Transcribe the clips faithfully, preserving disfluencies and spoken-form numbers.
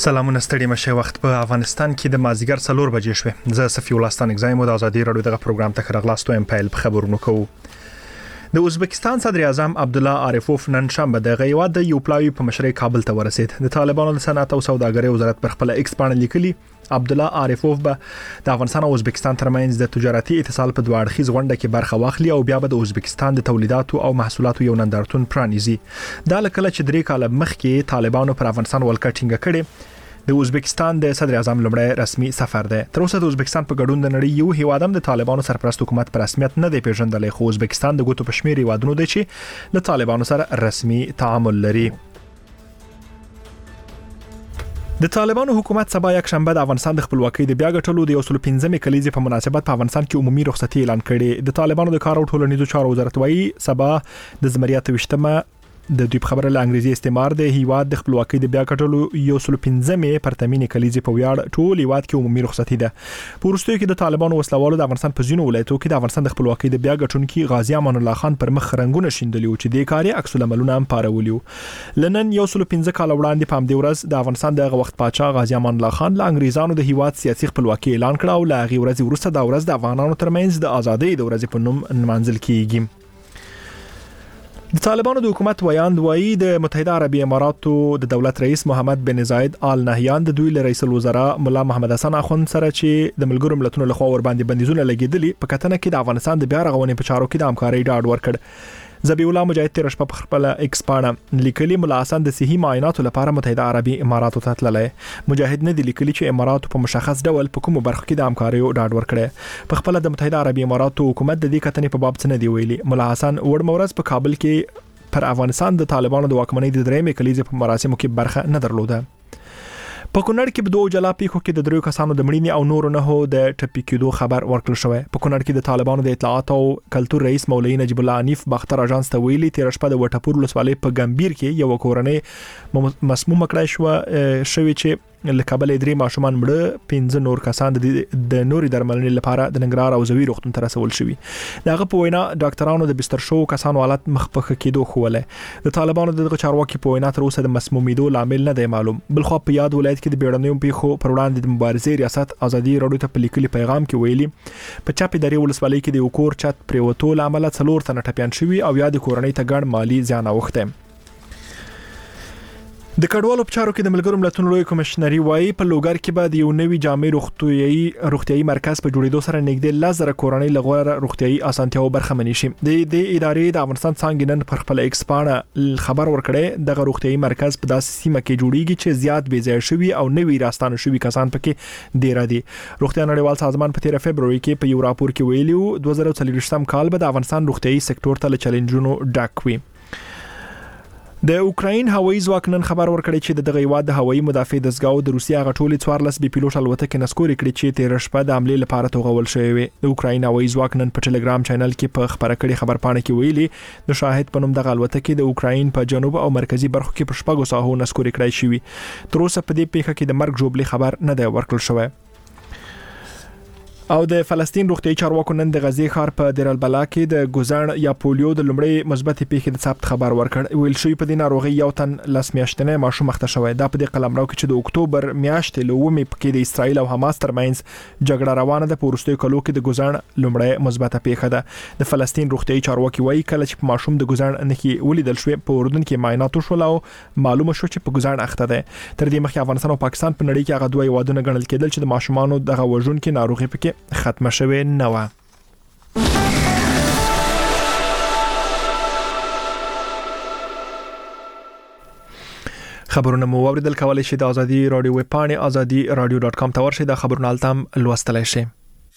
سلامونه ستړي مشه وخت په افغانستان کې د مازیګر څلور بجې شوه. زه صفی الله ستان اگزایم د ازادي رادیو دغه پروګرام ته خرغلاستو ام پایل په خبرونو کوو. د ازبکستان صدر اعظم عبدالله عارفوف نن شنبه د غیواد د یو پلاوی په مشرۍ کابل ته ورسید. د طالبانو د صنعت او سوداګرۍ وزارت پر خپل ایکس باندې لیکلي عبدالله عارفوف به د افغانستان او ازبکستان ترمنځ د تجارتي اتصال په دوه اړخیز غونډه کې برخه واخلي او بیا به د ازبکستان د تولیداتو او محصولاتو یو نندارتون پرانیزي. دا لکه چې درې کال مخکې طالبانو پر افغانستان ولکټینګ کړي. د ازبکستان د صدر اعظم لومړی رسمي سفر دی. تر اوسه د ازبکستان په ګډون د نړۍ یو هیوادم د طالبانو سرپرست حکومت پر رسمیت نه دی پیژندل، خو ازبکستان د ګوتو پښمیر هیوادونو دی چې له طالبانو سره رسمي تعامل لري. د طالبانو حکومت سبا یک شنبه د افغانستان د خپلواکۍ د بیا ګټلو د یو سل پنځمې کلیزې په مناسبت په افغانستان کې عمومي رخصتي اعلان کړي. د طالبانو د کار او ټولنیزو چارو وزارت وايي سبا د زمریات وشتمه د دوی خبره له انګریزي استعمار د هیواد د خپلواکۍ د بیا کټلو یو سل پنځمې پرتمینې کلیزې په ویاړ ټول هیواد کې عمومي رخصتي ده. په وروستیو کې د طالبانو وسلوالو د افغانستان په ځینو ولایتونو کې د افغانستان د خپلواکۍ د بیا ګټونکي غازی امان الله خان پر مخ رنگونه شیندلي او چې د کاري عکس العملونه هم پارولیو. لنن یو سل پنځه کال وړاندې په همدې ورځ د افغانستان د وخت پاچا غازی امان الله خان له انګریزانو د هیواد سیاسي خپلواکۍ اعلان کړ او له هغه ورځې وروسته د ورځ د افغانانو ترمنځ د ازادۍ د ورځې په نوم نمانځل کیږي. د طالبانو د حکومت ویاند وایي د متحده عربي اماراتو د دولت رئیس محمد بن زاید آل نهیان د دوی له رئیس الوزرا مولا محمد حسن اخوند سره چې د ملګرو ملتونو لخوا ور باندې بندیزونه لګیدلي په کتنه کې د افغانستان د بیا رغونې په چارو کې د همکارۍ ډاډ ورکړ. ذبیح الله مجاهد تیر شپه په خپل ایکس باندې لیکلي مولا حسن د صحي معایناتو لپاره متحده عربي اماراتو ته تللی. مجاهد نه دی لیکلي چې اماراتو په مشخص ډول په کومو برخو کې د همکارۍ ډاډ ورکړي. په خپل د متحده عربي اماراتو حکومت د دې کتنې په باب څه نه دی ویلي. مولا حسن وړ مورز په کابل کې پر افغانستان د طالبانو د واکمنۍ د درېمې کلیزې په مراسمو کې برخه نه درلوده. په کونړ کې په دوه جلا پیښو کې د دریو کسانو د مړینې او نورو نه هو د ټپي کېدو خبر ورکړل شوی. په کونړ کې د طالبانو د اطلاعات او کلتور رئیس مولوی نجیب الله حنیف باختر اژانس ته ویلي تیر شپه د وټپور ولسوالۍ په ګمبیر کې یو کورنۍ مسمومه کړای شو شوی چې لکابل درې ماشومان مړه، پنځه نور کسان د د نوري درملنې لپاره د ننګرهار او زوی روغتون ته رسول شوی. دغه په وینا ډاکټرانو د بستر شو کسانو حالت مخ په کېدو خوله. د طالبانو دغه چارواکي په وینا تر اوسه د مسمومیدو لامل نه دی معلوم. بل خو په یاد ولایت کې د بیړنیو پیښو پر وړاندې د مبارزې ریاست ازادي رادیو ته په لیکلي پیغام کې ویلي په چاپی درې ولسوالۍ کې د وکور چت پریوتو لامل څلور تنه ټپيان شوی او یا د کورنۍ ته ګڼ مالی زیان اوخته. د کډوالو په چارو کې د ملګرو ملتونو لوی کمشنري وایي په لوګر کې به د یو نوي جامع روغتیايي روغتیايي مرکز په جوړېدو سره نږدې لزر کورنۍ لغوره روغتیايي اسانتیاو برخمنې شي. د دې ادارې د افغانستان څنګه نن پر خپل ایکس باندې خبر ورکړی دغه روغتیايي مرکز په داسې سیمه کې جوړیږي چې زیات بې ځای شوی او نوي راستانه شوی کسان پکې ډیر دي. روغتیا نړیوال سازمان په تیر فبرवरी کې په یو راپور کې ویلیو دوه زره څلوېښتم کال به د افغانستان روغتیايي سکتور ته له چیلنجونو ډک وي. د اوکراین هوایي ځواک نن خبر ورکړی چې د دغه هیواد د هوایي مدافع دستګاو د روسیا غټولې څوارلس بي پیلوټ الوتکې نسکوري کړې چې تیر شپه د حملې لپاره توغول شوې وي. د اوکراین هوایي ځواک نن په ټلګرام چینل کې په خبره کړې خبر پاڼه کې ویلي د شاهد په نوم دغه الوتکې د اوکراین په جنوب او مرکزی برخو کې په شپږو ساحو نسکوري کړای شوی. تر اوسه په دې پیښه کې د مرګ جوړبلي خبر نه دی ورکړل شوی. او د فلسطین روغتیايي چارواکو نن د غزې ښار په دیر البلا کې د ګوزن یا پولیو د لومړی مثبت پیښې د ثبت خبر ورکړ. ویل شوی په دې ناروغي یو تن لاس میاشتنه ماشوم مخته شوی. دا په دې قلمرو کې چې د اکتوبر میاشتې لومې پکې د اسرایل او حماس ترمنځ جګړه روانه ده. په وروستیو کلو کې د ګوزن لومړی مثبت پیښه ده. د فلسطین روغتیايي چارواکي وایي کله چې ماشوم د ګوزن نخي ولیدل شوی په اردن کې معاینات وشول او معلومه شو چې په ګوزن اخته ده. تر دې مخکې افغانستان او پاکستان په نړۍ کې هغه دوه هیوادونه ګڼل کېدل چې د ماشومانو دغه وژون کې ناروغي پکې ختمه شوی نه و. خبرونه مو اوریدل کولای شئ د ازادي رادیو ویب پاڼې ازادي رادیو ډاټ کام ته ورشئ. د خبرونو التم لوستلای شئ.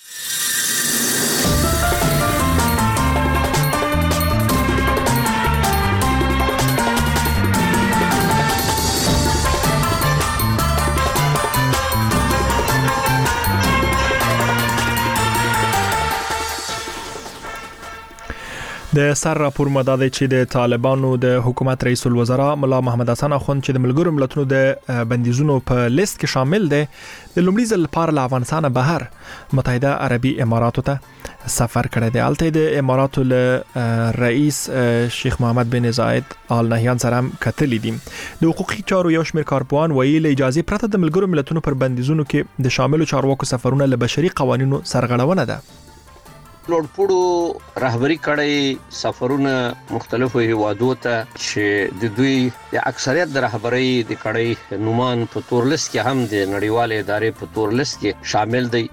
د سر راپور مداده چې د طالبانو د حکومت رئیس الوزرا مولا محمد حسن اخوند چې د ملګرو ملتونو د بندیزونو په لیست کې شامل دی د لومړي ځل لپاره له افغانستان بهر متحده عربي اماراتو ته سفر کړی دی. البته د اماراتو له رئیس شیخ محمد بن زاید آل نهیان سره هم کتلې دي. د حقوقي چارو یو شمېر کارپوهان وایي له اجازه پرته د ملګرو ملتونو پر بندیزونو کې د شاملو چارواکو سفرونه له بشري قوانینو سرغړونه ده. لوړپوړو رهبری کړی سفرونه مختلفو هیوادو ته چې د دوی د اکثریت د رهبری د کړی نومان په تور لیست کې هم د نړیوال ادارې په تور لیست کې شامل دي.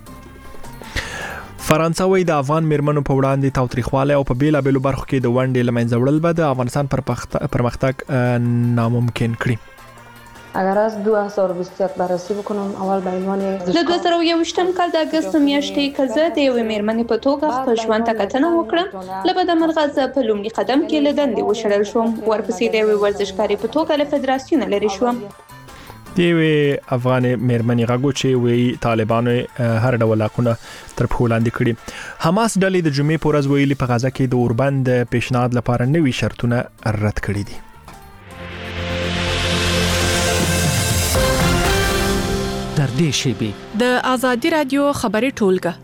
فرانسه وایي د افغان میرمنو په وړاندې تاوتریخوالی او په بیلابېلو برخو کې د ونډې له منځه وړل به د افغانستان پرمختګ ناممکن کړي. اگر از دو هزار و بیست و یک بررسی بکنم اول به عنوان د دوه زره او یوویشتم کال د اگست میاشتې کزه د یوې میرمنې په توګه خپل ژوند ته کتنه وکړم. له بده مرغه زه په لومړي قدم کې له دندې وشړل شوم. ورپسې د یوې ورزشکارې په توګه له فدراسیون لرې شوم. د یوې افغان میرمنې غږو چې وی طالبانو هر ډول حقونه تر پښو لاندې کړي. حماس ډلې د جمعې په ورځ ویلي په غزه کې د اوربند پیشنهاد لپاره نوي شرطونه رد کړي دي. در دې شیبې د ازادي رادیو خبري ټولګه.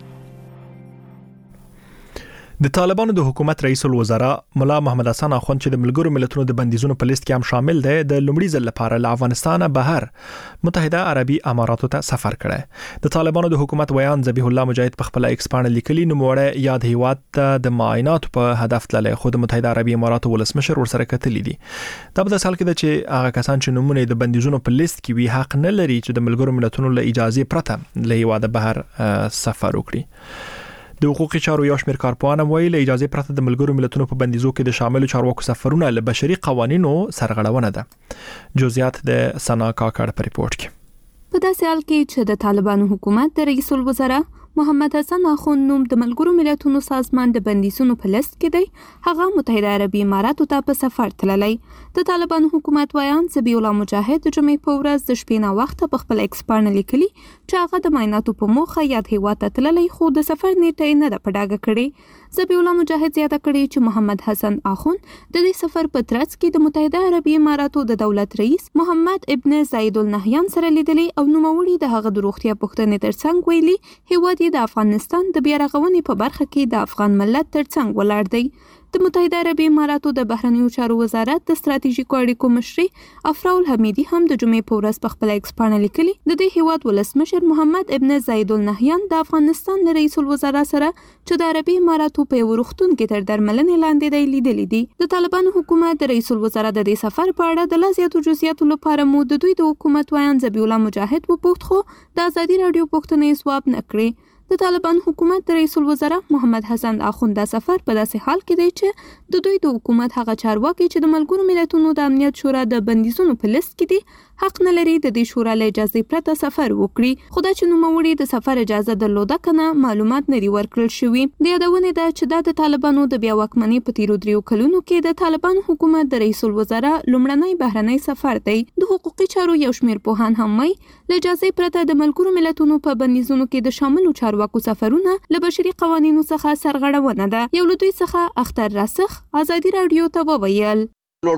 د طالبانو د حکومت رئیس الوزرا مولا محمد حسن اخوند چې د ملګرو ملتونو د بندیزونو په لیست کې هم شامل دی د لومړي ځل لپاره له افغانستان بهر متحده عربي اماراتو ته سفر کړی. د طالبانو د حکومت ویان ذبیح الله مجاهد په خپل ایکس باندې لیکلي نوموړی یاد هیواد ته د معایناتو په هدف تللی خو د متحده عربي اماراتو ولسمشر ورسره کتلې دي. دا په داسې حال کې ده چې هغه کسان چې نومونه د بندیزونو په لیست کې وي حق نه لري چې د ملګرو ملتونو له اجازه پرته له هیواد بهر سفر وکړي. د حقوقي چارو یو شمېر کارپوهان وایي له اجازه پرته د ملګرو ملتونو په بندیزو کې د شاملو چارواکو سفرونه له بشري قوانینو سرغړونه ده. جزئیات د سنا کاکړ په ریپورت کې. په داسې حال کې چې د طالبانو حکومت د رئیس الوزرا محمد حسن اخوند نوم د ملګرو ملتونو سازمان د بندیزونو په لیست کې دی، هغه متحده عربي اماراتو ته په سفر تللی. د طالبانو حکومت ویان ذبیح الله مجاهد د جمعې په ورځ د شپې نه وخته په خپل ایکس باندې لیکلي چې هغه د معایناتو په موخه یاد هیواد ته تللی خو د سفر نیټه یې نه ده په ډاګه کړې. ذبیح الله مجاهد زیاته کړې چې محمد حسن اخوند د دې سفر په ترڅ کې د متحده عربي اماراتو د دولت رئیس محمد ابن زاید ال نهیان سره لیدلي او نوموړي د هغه د روغتیا پوښتنې ترڅنګ ویلي هیواد یې د افغانستان د بیا رغونې په برخه کې د افغان ملت ترڅنګ ولاړ دی. د متحده عربي اماراتو د بهرنیو چارو وزارت د ستراتیژیکو اړیکو مشري افراء الحمیدي هم د جمعې په ورځ په خپل ایکس باندې لیکلي د دې هیواد ولسمشر محمد ابن زاید ال نهیان د افغانستان له رئیس الوزرا سره چې د عربي اماراتو په یو روغتون کې تر درملنې لاندې دی لیدلي دي. د طالبانو حکومت د رئیس الوزرا د دې سفر په اړه د لا زیاتو جزئیاتو لپاره مو د دوی د حکومت ویان ذبیح الله مجاهد وپوښت خو د ازادي رادیو پوښتنې ځواب نه کړې. د طالبان حکومت د رئیس الوزرا محمد حسن اخوند د سفر په داسې حال کې دی چې د دوی د حکومت هغه چارواکي چې د ملګرو ملتونو د امنیت شورا د بندیزونو په لیست کې دي حق نه لري د دې شورا له اجازه پرته سفر وکړي. خو دا چې نوموړي د سفر اجازه درلوده کنه معلومات نه لري ورکړل شوی. د یادونه ده چې دا د طالبانو د بیا واکمنۍ په تیرو دریو کلونو کې د طالبان حکومت د رئیس الوزرا لومړنی بهرنی سفر دی. د حقوقي چارو یو شمېر پوهان هم وایي له اجازه پرته د ملګرو ملتونو په بندیزونو کې د شاملو چارواکو سفرونه له بشري قوانینو څخه سرغړونه ده. یو له دوی څخه اختر راسخ ازادي رادیو ته وویل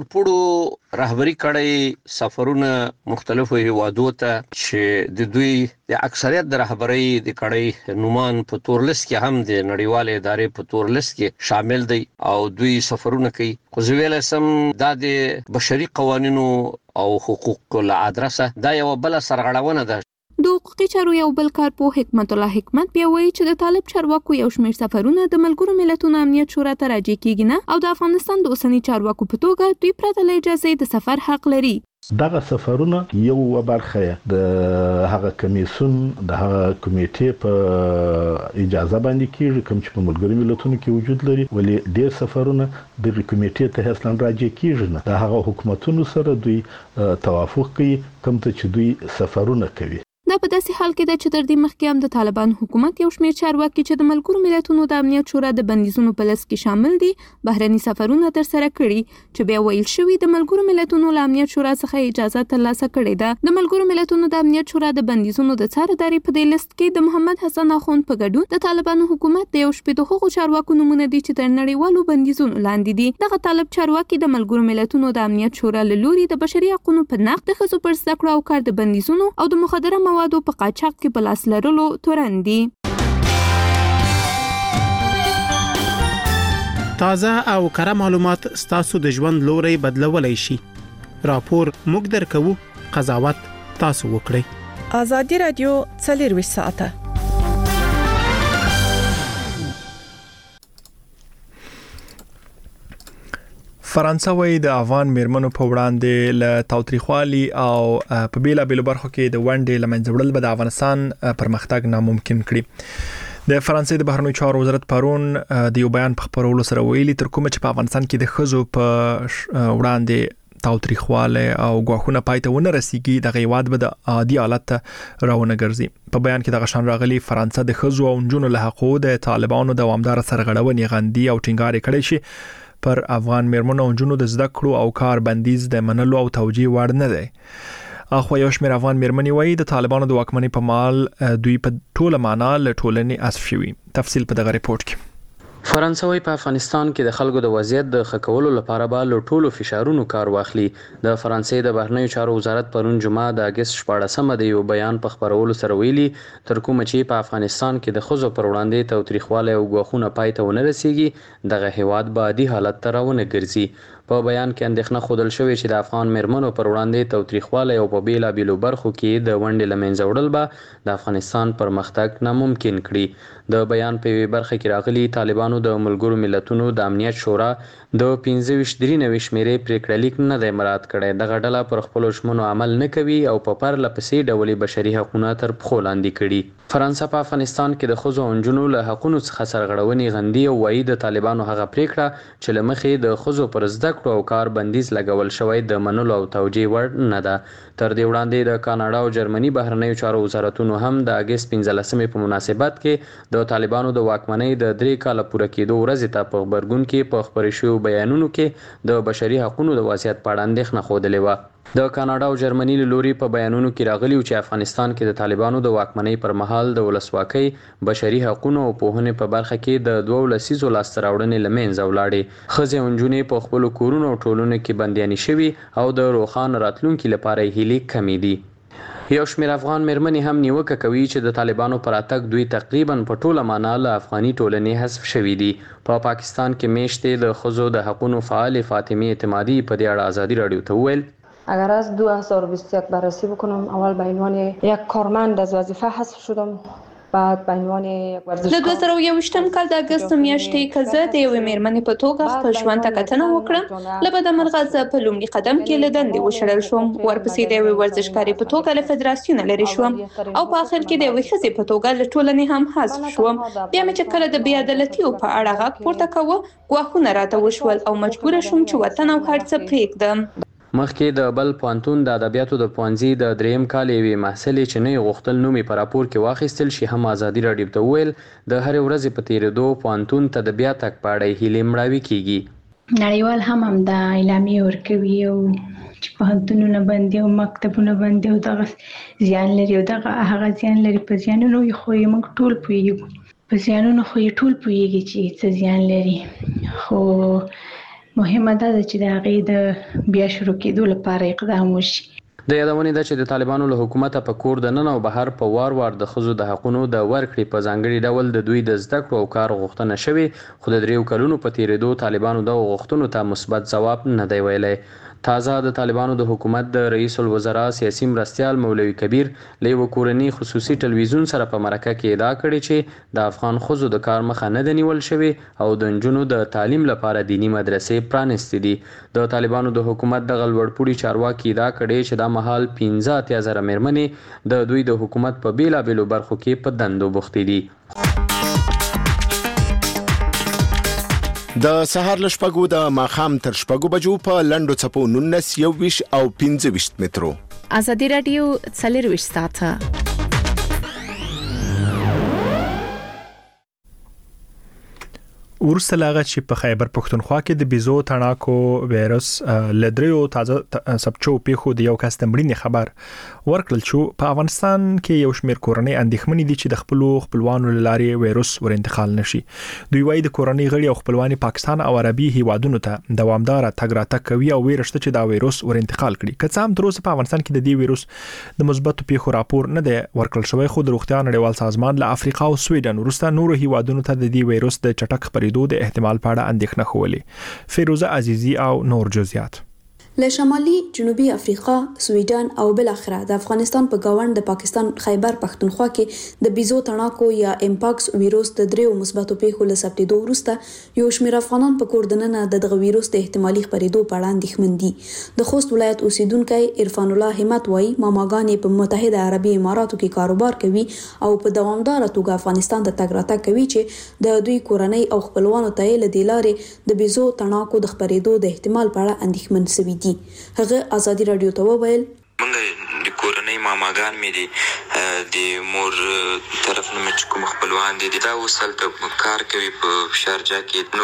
لوړپوړو رهبری کړی سفرونه مختلفو هیوادو ته چې د دوی د اکثریت د رهبری د کړی نومان په تور لیست کې هم د نړیوال ادارې په تور لیست کې شامل دي او دوی سفرونه کوي. خو زه ویل سم دا د بشري قوانینو او حقوقو له ادرسه دا یو بل سرغړونه ده. د حقوقي چارو یو بل کارپوه حکمت الله حکمت بیا وایي چې د طالب چارواکو یو شمېر سفرونه د ملګرو ملتونو امنیت شورا ته راجع کیږي نه او د افغانستان د اوسنی چارواکو په توګه دوی پرته له اجازه د سفر حق لري. دغه سفرونه یو برخه د هغه کمیسون د هغه کمیټې په اجازه باندې کیږي کوم چې په ملګرو ملتونو کې وجود لري ولې ډېر سفرونه د کمیټې ته اصلا راجع کیږي نه د هغه حکومتونو سره دوی توافق کوي کوم ته چې دوی سفرونه کوي. دا په داسې حال کې ده چې تر دې مخکې هم د طالبان حکومت یو شمېر چارواکي چې د ملګرو ملتونو د امنیت شورا د بندیزونو په لیست کې شامل دي بهرني سفرونه ترسره کړي چې بیا ویل شوي د ملګرو ملتونو له امنیت شورا څخه اجازه ترلاسه کړې ده. د ملګرو ملتونو د امنیت شورا د بندیزونو د څارندوی په دې لیست کې د محمد حسن اخوند په ګډون د طالبانو حکومت د یو شپې د هغو چارواکو نمونه دي چې تر نړیوالو بندیزونو لاندې دي. دغه طالب چارواکي د ملګرو ملتونو د امنیت شورا له لوري د بشري حقوقو په نقض د ښځو پر زده کړو او کار د بندیزونو او د مخدره موادو په قاچاق کې په لاس لرلو تورن دي. تازه او کره معلومات ستاسو د ژوند لوري بدلولای شي. راپور موږ درکو، قضاوت تاسو وکړئ. ازادي رادیو څلور ساعته. فرانسه وایي د افغان میرمنو په وړاندې له تاوتریخوالي او په بیلا بیلو برخو کې د ونډې لمنځه وړل به د افغانستان پرمختګ ناممکن کړي. د فرانسې د بهرنیو چارو وزارت پرون د یو بیان په خبرولو سره ویلي تر کومه چې په افغانستان کې د ښځو په وړاندې تاوتریخواله او غواخونه پایته ونه رسیږي د غیواد به د عادي حالت راونه ګرځي. په بیان کې د غشان راغلي فرانسه د ښځو او نجونو له حقوقو د طالبانو دوامدار سرغړونې غندي او ټینګار کړي شي پر افغان میرمنو او نجونو د زده کړو او کار بندیز د منلو او توجیه وړ نه دی. اخو یو شمېر افغان میرمنې وایي د طالبانو د واکمنۍ په مال دوی په ټوله معنا له ټولنې اسف شوي. تفصیل په دغه ریپورت کې. فرانسوي په افغانستان کې د خلکو د وضعیت د ښه کولو لپاره به له ټولو فشارونو کار واخلي. د فرانسې د بهرنیو چارو وزارت پرون جمعه د اگست شپاړسمه د یو بیان په خبرولو سره ویلي تر کومه چې په افغانستان کې د ښځو پر وړاندې تاوتریخواله او غواخونه پایته ونه رسیږي دغه هیواد به عادي حالت ته راونه ګرځي. په بیان کې اندېښنه ښودل شوې چې د افغان میرمنو پر وړاندې تاوتریخواله او په بیلا بیلو برخو کې د ونډې لمنځه وړل به د افغانستان پرمختګ ناممکن کړي. د بیان په برخه کې راغلي طالبانو د ملګرو ملتونو د امنیت شورا د پنځه ویشت درې نوي شمیرې پریکړه لیک نه دی مراعات کړی. دغه ډله پر خپلو ژمنو عمل نه کوي او په پرله پسې ډول بشري حقوقونه تر پښو لاندې کړي. فرانسه په افغانستان کې د ښځو او نجونو له حقوقو څخه سرغړونې غندي او وایي د طالبانو هغه پریکړه چې له مخې د ښځو پر زده کړو او کار بندیز لګول شوی د منلو او توجیه وړ نه ده. تر دې وړاندې د کاناډا او جرمني بهرنیو چارو وزارتونو هم د اگست پنځلسمې په مناسبت کې د طالبانو د واکمنۍ د درې کاله پوره کېدو ورځې ته په خبرګون کې په خپرې شویو بیانونو کې د بشري حقوقو د وضعیت په اړه اندېښنه ښودلې وه. د کاناډا او جرمني له لوري په بیانونو کې راغلي چې افغانستان کې د طالبانو د واکمنۍ پر مهال د ولسواکۍ، بشري حقوقو او پوهنې په برخه کې د دوه لسیزو لاسته راوړنې له منځه ولاړې. ښځې او نجونې په خپلو کورونو او ټولنو کې بندیانې شوي او د روښانه راتلونکي لپاره یې هیلې کمې دي. یو شمېر افغان میرمنې هم نیوکه کوي چې د طالبانو پر اتګ دوی تقریبا په ټوله معنا له افغاني ټولنې حذف شوي دي. په پا پاکستان کې میشتې د ښځو د حقوقو فعال فاطمه اعتمادي په دې اړه ازادي رادیو ته وویل اگر از دو هزار و بیست و یک بررسی بکنم اول به عنوان یک کارمند از وظیفه حذف شدم بعد به عنوان یک ورزشکار. د دوه زره او یوویشتم کال د اگست میاشتې کې زه د یوې میرمنې په توګه خپل ژوند ته کتنه وکړم. له بده مرغه زه په لومړي قدم کې له دندې وشړل شوم. ورپسې د یوې ورزشکارې په توګه له فدراسیون لرې شوم او په اخر کې د یوې ښځې په توګه له ټولنې هم حذف شوم. بیا مې چې کله د بې عدالتیو په اړه غږ پورته کوه ګواښونه راته وشول او مجبوره شوم چې وطن او هر څه پرېږدم. مخکې د بل پوهنتون د ادبیاتو د پوهنځي د دریم کال یوې محصلې چې نه غوښتل نوم یې په راپور کې واخیستل شي هم ازادي رادیو ته وویل د هرې ورځې په تېرېدو پوهنتون ته د بیا تګ په اړه هیلې مړاوې کیږي. نړیوال هم هم د اعلامیې ورکوي او چې پوهنتونونه بندي او مکتبونه بندي او دغه زیان لري او دغه هغه زیان لري. په زیانونو خو یې موږ ټول پوهیږو په زیانونو خو یې ټول پوهیږي چې څه زیان لري، خو مهمه ده چې د هغې د بیا شروع کېدو لپاره اقدام وشي. د یادونې ده چې د طالبانو له حکومته په کور دننه او بهر په وار وار د ښځو د حقوقو د ورکړې په ځانګړي ډول د دوی د زده کړو او کار غوښتنه شوې، خو د دریو کلونو په تېرېدو طالبانو دغو غوښتنو ته مثبت ځواب نه دی ویلی. تازه د طالبانو د حکومت د رئیس الوزرا سیاسي مرستیال مولوي کبیر له یو کورني خصوصي ټلویزیون سره په مرکه کې ادعا کړې چې د افغان ښځو د کار مخه نه ده نیول شوې او د نجونو د تعلیم لپاره دینی مدرسې پرانستې دي. د طالبانو د حکومت دغه لوړپوړي چارواکي ادعا کړې چې دا مهال پنځه اتیا زره میرمنې د دوی د حکومت په بیلابیلو برخو کې په دندو بوختې دي. د سهار له شپږو د ماښام تر شپږو بجو په لنډو څپو نولس یوویشت او پنځه ویشت مترو. ازادي رادیو څلور ویشت ساعته. ورسته لاغه چې په خیبر پښتونخوا کې د بیزو تڼاکو وایرس لدریو تازه سبچو پیخو د یو کس تمرین خبر ورکړل شو. په افغانستان کې یو شمېر کورنۍ اندېښمنې دي چې د خپل خپلوانو لارې وایرس ور انتقال نشي. دوی وايي د کورنۍ غړي او خپلوان پاکستان او عربي هیوادونو ته دوامدار تګ راتګ کوي او ویرشته چې دا وایرس ور انتقال کړي. که څه هم تر اوسه په افغانستان کې د دې وایرس د مثبتو پیښو راپور نه دی ورکړل شوی، خو د روغتیا نړیوال سازمان له افریقا او سویډن وروسته نورو هیوادونو ته د دې وایرس د چټک خپرېدو خپرېدو د احتمال په اړه اندېښنه ښولې. فیروزه عزیزی او نور جزئیات. له شمالي جنوبي افریقا، سویډن او بل اخره د افغانستان په گاوند د پاکستان خیبر پښتونخوا کې د بیزو تڼاکو یا امپاکس ویروس د دریو مثبتو پیښو له ثبتېدو وروسته یو شمېر افغانان په کور دننه د دغه ویروس د احتمالي خپرېدو په اړه اندېښمن دي. د خوست ولایت اوسیدونکی عرفان الله همت وایي ماماګانې په متحده عربي اماراتو کې کاروبار کوي او په دوامداره توګه افغانستان ته تګ راتګ کوي چې د دوی کورنۍ او خپلوانو ته یې له دې لارې د بیزو تڼاکو د خپرېدو د احتمال په اړه اندېښمن سوي دي. هغه ازادي رادیو ته وویل موږ د کورنۍ ماماګان مې دي د مور طرف نه مې کوم خپلوان دي دا اوس هلته کار کوي په شارجه کې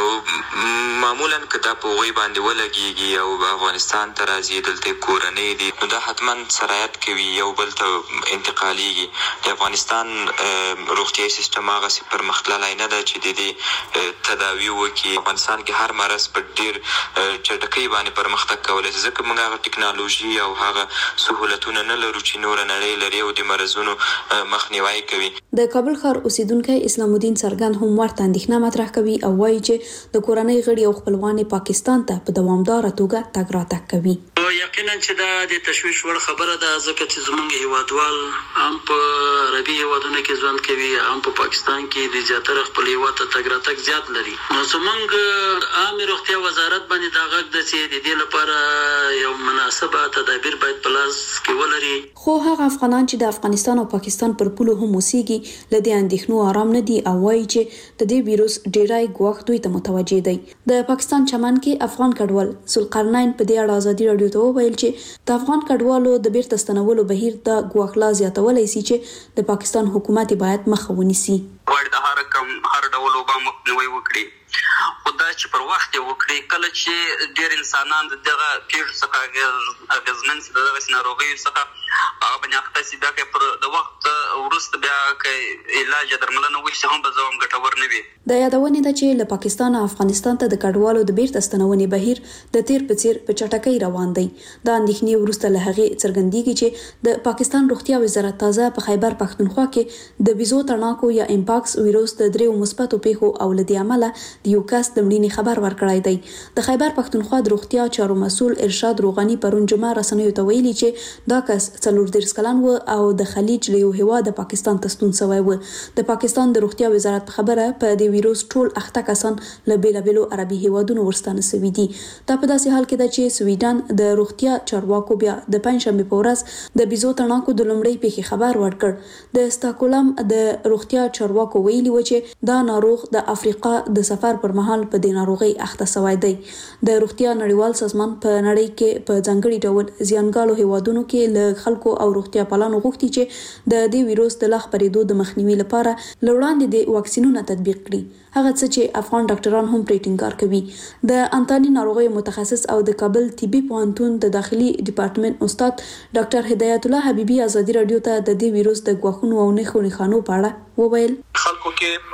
نو معمولا که دا په هغوی باندې ولګېږي او افغانستان ته راځي دلته کورنۍ دي نو دا حتما سرایت کوي یو بل ته انتقالېږي. د افغانستان روغتیایي سیستم هغسې پرمختللی نه ده چې د دې تداوي وکړي. افغانستان کې هر مرض په ډېر چټکۍ باندې پرمختګ کولی شي ځکه موږ هغه ټکنالوژي او هغه سهولتونه نه لرو چې نور نړۍ لري او د مرزونو مخنیوي کوي. د کابل ښار اوسیدونکی اسلام الدین سرګن هم ورته اندېښنه مطرح کوي او وایي چې د کورنۍ غړي او خپلوان پاکستان ته په دوامداره توګه تګ راتګ کوي. یقینا چې دا د تشویش وړ خبره ده ځکه چې زموږ هیوادوال هم په عربي هیوادونو کې ژوند کوي هم په پاکستان کې د زیاتره خپل هیواد ته تګ راتګ زیات لري. نو زموږ عامه روغتیا وزارت باندې دا غږ ده چې د دې لپاره یو مناسبه تدابیر باید په لاس کې ولري. خو هغه افغانان چې د افغانستان او پاکستان پر پولو هم اوسېږي له دې اندېښنو آرام نه دي او وایي چې د دې ویروس ډیری ګواښ دوی ته متوجه دی. د پاکستان چمن کې افغان کډوال ذوالقرنین په دې اړه ازادي رادیو ته وویل چې د افغان کډوالو د بیرته ستنولو بهیر د ګواښ لا زیاتولی سي چې د پاکستان حکومت باید مخه ونیسي. غواړي د هر کم هر ډول وبا مخنیوي وکړي خو دا چې پر وخت یې وکړي کله چې ډېر انسانان د دغه پیښو څخه اغېزمن سي د دغسې ناروغیو څخه هغه باندې اخته سي بیا که پر د وخت وروسته بیا که علاج یا درملنه وشي هم به زه هم ګټور نه وي. د یادونې ده چې له پاکستان او افغانستان ته د کډوالو د بیرته ستنونې بهیر د تیر په څیر په چټکۍ روان دی. د اندېښنې وروسته له هغې څرګندېږي چې د پاکستان روغتیا وزارت تازه په خیبر پښتونخوا کې د بیزو تڼاکو یا امپاکس ویروس د دریو مثبتو پیښو او له دې امله د یو کس د مړینې خبر ورکړی دی. د خیبر پښتونخوا د روغتیا چارو مسؤل ارشاد روغاني پرون جمعه رسنیو ته ویلي چې دا کس څلور دېرش کلن و او د خلیج له یو هیواده پاکستان ته ستون شوی و. د پاکستان د روغتیا وزارت په خبره په دې ویروس ټول اخته کسان له بیلابیلو عربي هیوادونو ورستانه شوي دي. دا په داسې حال کې ده چې سویډن د روغتیا چارواکو بیا د پنځشنبې په ورځ د بیزو تڼاکو د لومړۍ پیښې خبر ورکړ. د استاکولم د روغتیا چارواکو ویلي و چې دا ناروغ د افریقا د سفر پر مهال په دې ناروغۍ اخته شوی دی. د روغتیا نړیوال سازمان په نړۍ کې په ځانګړي ډول زیانګالو هیوادونو کې له خلکو او روغتیا پالانو غوښتي چې د دې ویروس د لا خپرېدو د مخنیوي لپاره له وړاندې د واکسینونو تطبیق کړي. هغه څه چې افغان ډاکټران هم پرې ټینګار کوي. د انتاني ناروغیو متخصص او د کابل طبي پوهنتون د داخلي ډپارټمنټ استاد ډاکټر هدایت الله حبیبي ازادي رادیو ته د دې ویروس د ګواښونو او نښو نښانو په اړه وویل. خلکو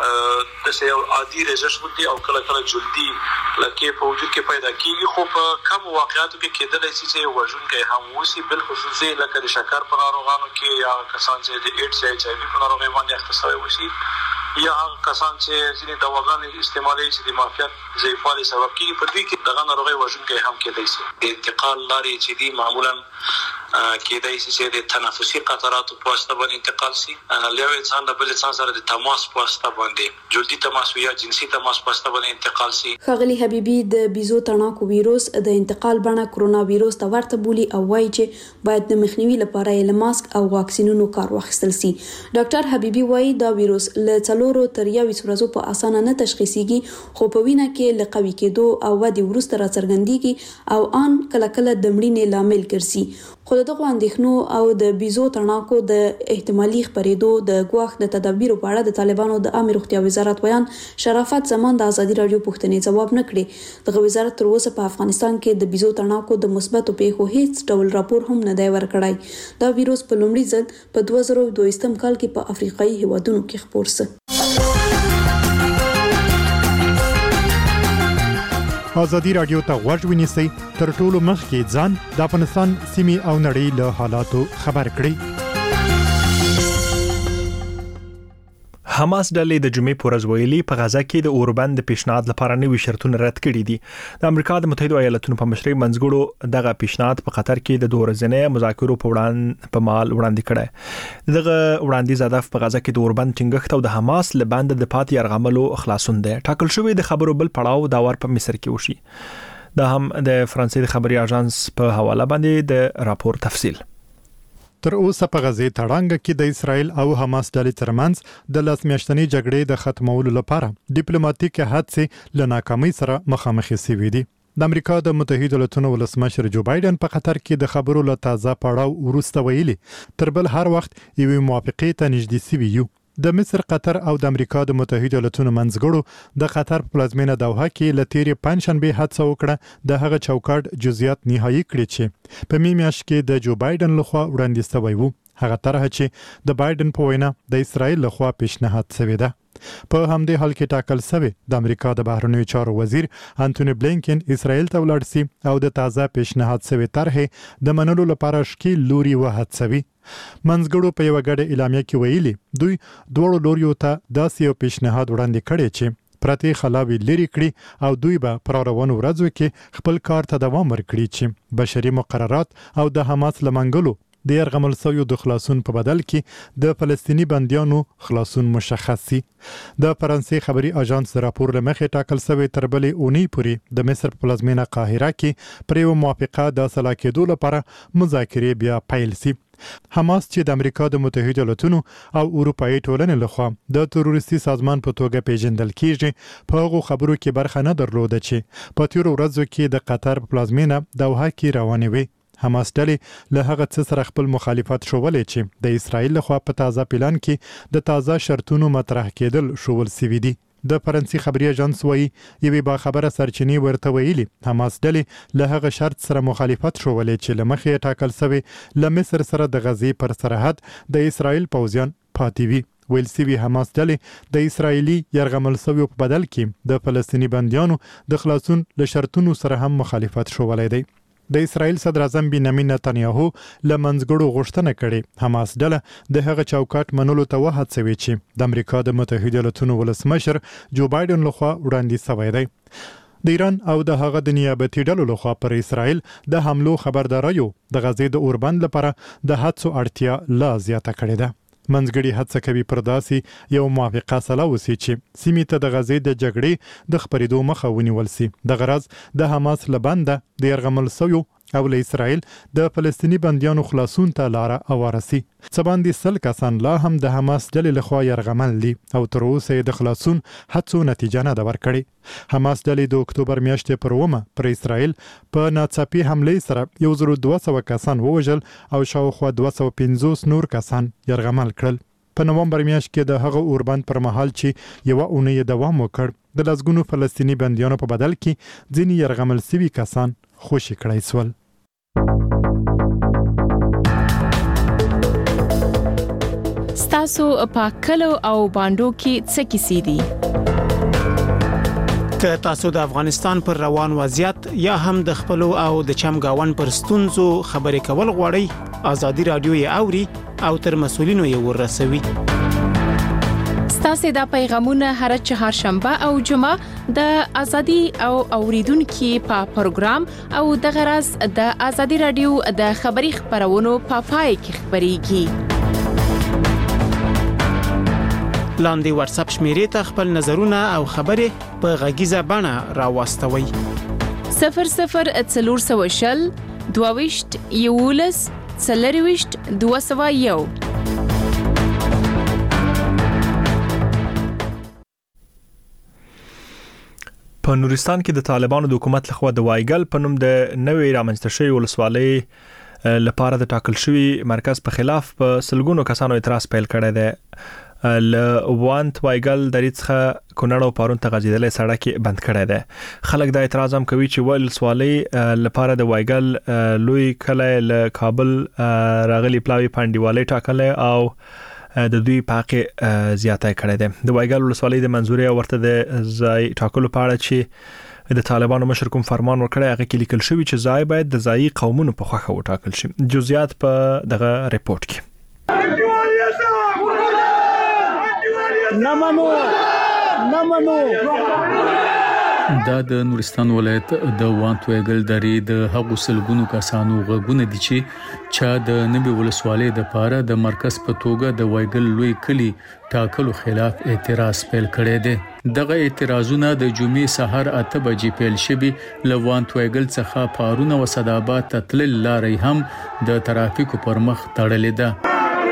کې د یو عادي رژش ودی او کله کله جلدی لکه په وجود کې پیدا کیږي خو په کم واقعاتو کې کېدلی شي چې وژونکی هم وسی بل خصوصي لکه د شکر په ناروغانو کې یا کسان چې د ایډز یا ایچ آی وي په ناروغۍ باندې اخته شوي وشي یا هغه کسان چې ځینې دواګانې استعمالوي چې د معافیت ضعیفوالي سبب کیږي په دوی کې دغه ناروغۍ وژونکی هم کېدی شي. د انتقال لارې چې دي معمولا کېدای شي چې د تنفسي قطراتو په واسطه باندې انتقال شي له یو انسان د بل انسان سره د تماس په واسطه باندې جلدي تماس یا جنسي تماس په واسطه باندې انتقال شي. ښاغلي حبیبي د بیزو تڼاکو ویروس د انتقال بڼه کرونا ویروس ته ورته بولي او وایي چې باید د مخنیوي لپاره یې له ماسک او واکسینونو کار واخیستل شي. ډاکټر حبیبي وایي دا ویروس له څلورو تر یویشت ورځو په اسانه نه تشخیصیږي خو په وینه کې له قوي کېدو او ودې وروسته راڅرګندېږي او ان کله کله د مړینې لامل ګرځي. خو دغه اندېښنو او د بیزو تڼاکو د احتمالي خپرېدو د ګواښ د تدابیرو په اړه د طالبانو د عامه روغتیا وزارت ویان شرافت زمان د ازادي رادیو پوښتنې ځواب نه کړي. دغه وزارت تر اوسه په افغانستان کې د بیزو تڼاکو د مثبتو پیښو هیڅ ډول راپور هم نه دی ورکړی. دا ویروس په لومړي ځل په دوه زره دویشتم کال کې په افریقایي هیوادونو کې خپور شو. ازادي رادیو ته غوږ ونیسئ تر ټولو مخکې ځان د افغانستان سیمې او نړۍ له حالاتو خبر کړئ. حماس ډلې د جمعې پر ورځ ویلي په غزا کې د اوربند پیشنهاد لپاره نوي شرطونه رد کړي دي. د امریکا د متحده ایالاتونو په مشرۍ منځګړو دغه پیشنهاد په قطر کې د دوه ورځې مذاکرو په وړاندې په مال وړاندې کړي. دغه وړاندیز هدف په غزا کې د اوربند ټینګښت او د حماس له بند د پات یرغملو خلاصون دی. ټاکل شوی د خبرو بل پړاو دا ور په مصر کې وشي. دا هم د فرانسې د خبري اژانس په حواله باندې د راپور تفصیل. تر اوسه په غزې تړانګ کې د اسرایل او حماس ډلې ترمنځ د لاس میاشتنۍ جګړې د ختمولو لپاره ډیپلوماټیک هڅې له ناکامۍ سره مخامخ شوې دي. د امریکا د متحده ایالاتونو ولسمشر جو بایدن په قطر کې د خبرو له تازه پړاو وروسته ویلي تر بل هر وخت یوې موافقې ته نږدې سوي یو. د مصر، قطر او د امریکا د متحده ایالاتونو منځګړو د قطر په پلازمینه دوحه کې له تیرې پنځشنبه هڅه وکړه د هغه چوکاټ جزئیات نهایی کړي چې په می میاشت کې د جو بایدن لخوا وړاندې شوی وو. هغه طرح چې د بایدن په وینا د اسرایل لخوا پیشنهاد شوی ده. په همدې حال کې ټاکل شوی د امریکا د بهرنیو چارو وزیر انټونی بلینکن اسرایل ته ولاړ سي او د تازه پیشنهاد شوی طرحه د منلو لپاره شکیل لوري وهڅوي. منځګړو په یو غړي اعلامیه کې ویلي دوی دوه لوريو ته داسې یو پیشنهاد وړاندې کړي چې پرتی خلاوی لري کړي او دوی به پر روانو ورځو کې خپل کار ته دوام ورکړي چې بشري مقررات او د حماس لمنګلو د يرغمل سویو د خلاصون په بدل کې د فلسطینی بنديانو خلاصون مشخص سي. د فرانسې خبري اژانس راپور لمخې ټاکل شوی تر بلې اونۍ پورې د مصر په پلازمینه قاهره کې پر یو موافقه د سلا کېدو لپاره مذاکرې بیا پیل سي. حماس چې د امریکا د متحده ایالاتونو او اروپאי ټولنې لخوا د تروریستي سازمان په توګه پیژندل کیږي په هغو خبرو کې برخه نه درلوده چې په تیر ورځو کې د قطر په پلازمینه دوحه کې روانې وي. حماس ډلې له هغه څه سره خپل مخالفت شولې چې د اسرایل لخوا په تازه پلان کې د تازه شرطونو مطرح کېدل شول سوي دي. د فرانسې خبري اژانس وایي یوې با خبره سرچینې ورته ویلي حماس ډلې له هغه شرط سره مخالفت شولې چې لمخې ټاکل شوی له مصر سره د غزې پر سرحد د اسرایل پوځیان پاتې وي. ویل سوي حماس ډلې د اسرایلی يرغمل سویو په بدل کې د فلسطینی بنديانو د خلاصون له شرطونو سره هم مخالفت شولې دی. د اسرایل صدر اعظم بنیامین نتنیاهو له منځګړو غوښتنه کړې حماس ډله د هغه چوکاټ منلو ته وهڅوي چې د امریکا د متحده ایالاتونو ولسمشر جو بایدن لخوا وړاندې شوی دی. د ایران او د هغه د نیابتي ډلو لخوا پر اسرایل د حملو خبرداريو د غزې د اوربند لپاره د هڅو اړتیا لا زیاته کړې ده. منځګړي هڅه کوي پر داسې یو موافقه سره وسی چې سیمې ته د غزې د جګړې د خبرېدو مخه ونیول سي. د غرض د حماس لبنده د يرغمل سویو او له اسرائیل د فلسطینی بنديانو خلاصون ته لار اوارسي. سباندي سل کسان لا هم د حماس ډلې لخوا يرغمل دي او تر اوسه د خلاصون هڅو نتیجه نه ده ورکړې. حماس ډلې د اکتوبر میاشتې پر ومه پر اسرائیل په ناڅاپي حمله سره یو زر دوه سوه کسان ووژل او شاوخوا دوه سوه پنځوس نور کسان يرغمل کړل. په نومبر میاشت کې د هغه اوربند پر مهال چې یو اونۍ دوام وکړ د لسګونو فلسطینی بنديانو په بدل کې ځینې يرغمل سوي کسان خوشي کړای سول. ستاسو په کلو او باندو کې څه کیسې دي؟ که تاسو د افغانستان پر روان وضعیت یا هم د خپل او د چمګاون پر ستونزو خبرې کول غواړئ، ازادي رادیو یې اوري او تر مسولینو یې ورسوي. ستاسو د پیغامونه هر چهارشنبه او جمعه د ازادي او اوریدونکو په پروګرام او د غرض د ازادي رادیو د خبري خبرونو په پای کې خبريږي. لاندې واتس اپ شمیرې ته خپل نظرونه او خبرې په غږیزه بڼه راوستوي. صفر صفر څلور سوه شل دوه ویشت یولس څلور ویشت دوه سوه یو. په نورستان کې د طالبانو د حکومت لخوا د وایګل په نوم د نوې رامنځته شوی ولسوالۍ لپاره د ټاکل شوی مرکز په خلاف په سلګونو کسانو اعتراض پیل کړی دی. ل وانت وایګل د ریڅخه کونړ او پارون ته غځیدلې سړک بند کړی دی. خلک د اعتراض هم کوي چې ولسوالۍ لپاره د وایګل لوی کله له کابل راغلي پلاوی پاندیوالۍ ټاکلې او د دوی پاکه زیاته کړی دی. د وایګل ولسوالۍ د منځوري ورته د ځای ټاکلو په اړه چې د طالبانو مشر کوم فرمان ورکړی هغه کې لیکل شوی چې ځای باید د ځای قومونو په خوښه وټاکل شي. جزئیات په دغه ریپورت کې نه منو نه منو. دا د نورستان ولایت د وانتویګل درې د هغو سلګونو کسانو غږونه دي چې چا د نبی ولسوالۍ د پاره د مرکز په توګه د وایګل لوی کلی ټاکلو خلاف اعتراض پیل کړی دی. دغه اعتراضونه د جمعې سحر اته بجې پیل شوي. له وانتویګل څخه پارون او صداباد ته تلل لارې هم د ترافیکو پر مخ تړلې ده.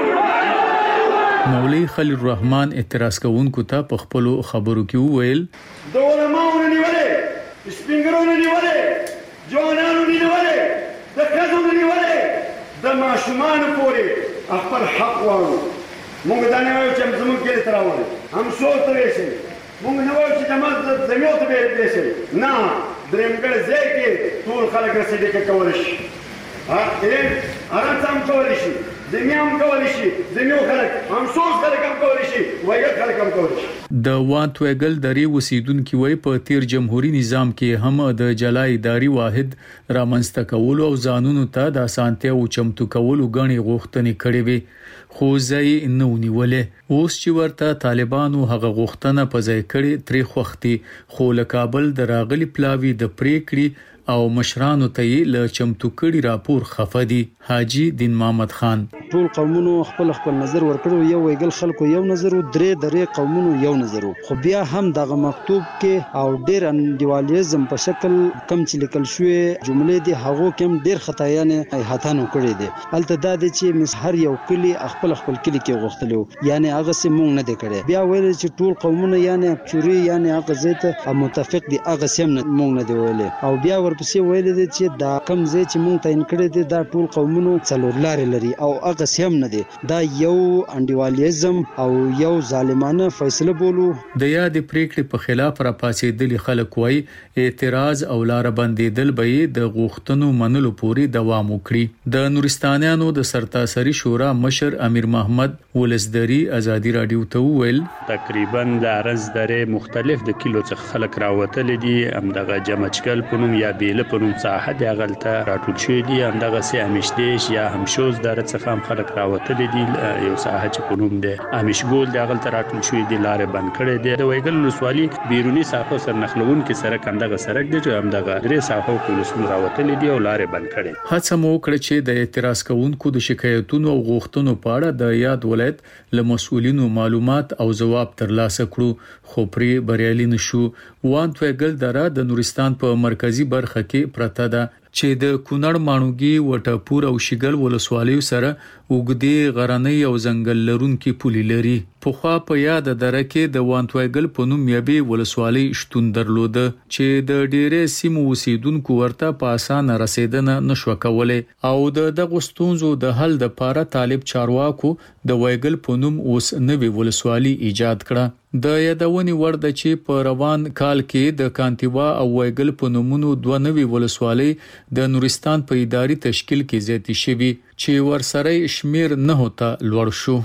مولوی خلیل الرحمن اعتراض کوونکو ته په خپل خبرو کې وویل د علماءونو نیولې سپینګرونو نیولې ځوانانو نیولې د کډونو نیولې د ماشومانو پورې خپل حق وایو. موږ دا نه وایو چې زموږ کې تر راوړل هم څو ته ویشي. موږ نه وایو چې زموږ زميو ته ویشي. نه درېمګړ ځای کې ټول خلک رسېدل کول شي. ها دې ارام سم کول شي. زميام کولای شي زميو خلک هم څوک خلک هم کولای شي وایګل خلک هم کولای شي. د وانتویګل درې اوسیدونکو وای په تیر جمهوریت نظام کې هم د جلای اداري واحد رامنځته کول او ځانونو ته د اسانتیا او چمتو کول غني غوښتنې کړې وي خو ځای نه ونیولې. اوس چې ورته طالبانو هغه غوښتنه په ځای کړې تری خوختي خو له کابل د راغلي پلاوی د پریکړې او مشرانو ته یې له چمتو کړي راپور خفدي. حاجی دین محمد خان ټول قومونو خپل خپل نظر ورکړو. یو ویګل خلکو یو نظر او درې درې قومونو یو نظر خو بیا هم دغه مکتوب کې او ډیر انډیوالیزم په شکل کم چې لیکل شوی جملې دي هغه کم ډیر خطایانه هاتانو کړی دي. الته دا دي چې مس هر یو کلی خپل خپل کلی کې غوښتلو یعنی هغه سم مونږ نه دی کړی. بیا ویل چې ټول قومونه یعنی چوري یعنی هغه زیته متفق دي هغه سم مونږ نه دی ویلې. او بیا ورپسې ویل دي چې دا کم زی چې مونږ تعین کړی دي دا ټول قومونه څلور لارې لري او هغه سم نه دي. دا یو انډیوالیزم او یو ظالمانه فیصله بولو. د یاد پریکړې په خلاف را پاسېدل خلک وای اعتراض او لار بندیدل به د غوښتنو منلو پورې دوام وکړي. د نورستانیانو د سرتاسري شورا مشر امیر محمد ولسدری ازادي رادیو ته ویل تقریبا د ارز درې مختلف د کیلو څخه خلک راوتل دي. هم دغه جمچکل پونم یا بیل پونم ساحه د غلطه راټول شوی دي. هم دغه سي امشدیش یا هم شوز در څخه هم خلک راوتل دي. یو ساحه چې پونم د امشګول د غلطه راټول شوی دي لارې بند کړي دي. د ویګل ولسوالۍ بیرونی ساحه سر نخلون کې سره کندغه سرک دي چې هم دغه درې ساحه پولیسو راوتل دي او لارې بند کړي. هڅه مو کړې چې د اعتراض کوونکو د شکایتونو او غوښتنو په اړه د یاد ولایت له مسؤلینو معلومات او جواب ترلاسه کړو خو پرې بریالي نشو. وانتویګل دره د نورستان په مرکزی برخه کې پرته ده چې د کونړ مانوګي وټاپور او شګل ولسوالیو سره وګدي غرنۍ او ځنګل لرونکي پولي لري. په خوا په یاد دره کې د وانتویګل په نوم یبي ولسوالۍ شتون درلوده چې د ډېرې سیمو اوسیدونکو ورته په اسانه رسیدنه نشو کولای او د دغه ستونزو د حل لپاره طالب چارواکو د وایګل په نوم اوس نوې ولسوالۍ ایجاد کړه. د یادونې وړ ده چې په روان کال کې د کانتیوا او وایګل په نومونو دوه نوې ولسوالۍ د نورستان په اداري تشکیل کې زیاتې شوي چې ورسره شمیر نه هوتا لوړ شو.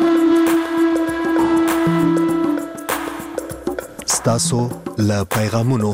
ستاسو له پیغامونو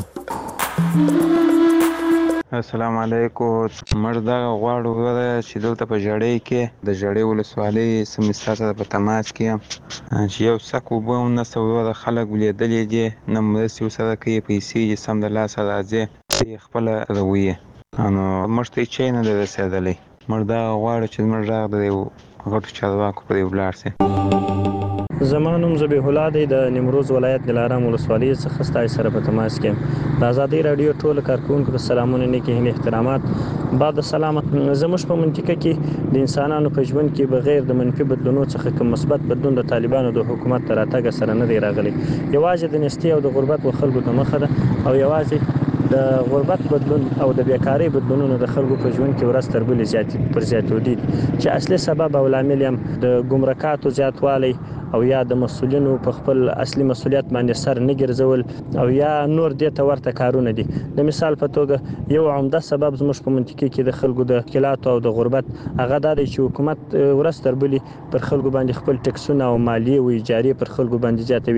السلام علیکم. مردا غواړو چې دلته په جړې کې د جړې ولسوالۍ سمستاته په تماس کې چې یو سک وبو نه سوي د خلک ولیدلې دي نه مرسي وسره کوي پیسې سم د لاس راځي خپل رویه انو مشته چې نه رسیدلې. مردا غواړو چې مردا د غټ چارواکو په ولاړ سي. زمانوم ذبیح الله دی د نیمروز ولایت دلارام ولسوالۍ څخه ستای سره په تماس کې د آزادۍ رادیو ټول کارکونکو ته سلامونه نیکه هني احترامات. بعد سلام زموږ په منطقه کې د انسانانو په ژوند کې بغیر د منفي بدلونونو څخه کوم مثبت بدلون د طالبانو د حکومت تر راتګ سره نه دی راغلی. یوازې د نستی او د غربت و خلکو د مخه ده او یوازې د غربت بدلون او د بیکاری بدلونونو د خلکو په ژوند کې ورځ تر بلې زیاتې پر زیاتو دي چې اصلي سبب او لامل هم د ګمرکاتو زیاتوالی او یا د مسؤلینو په خپل اصلي مسؤلیت باندې سر نه ګرځول او یا نور دې ته ورته کارونه دي. د مثال په توګه یو عمده سبب زموږ په منطقه کې د خلکو د مشکلات او د غربت هغه دا دی چې حکومت ورځ تر بلې پر خلکو باندې خپل ټکسونه او مالیه او اجارې پر خلکو باندې زیاتوي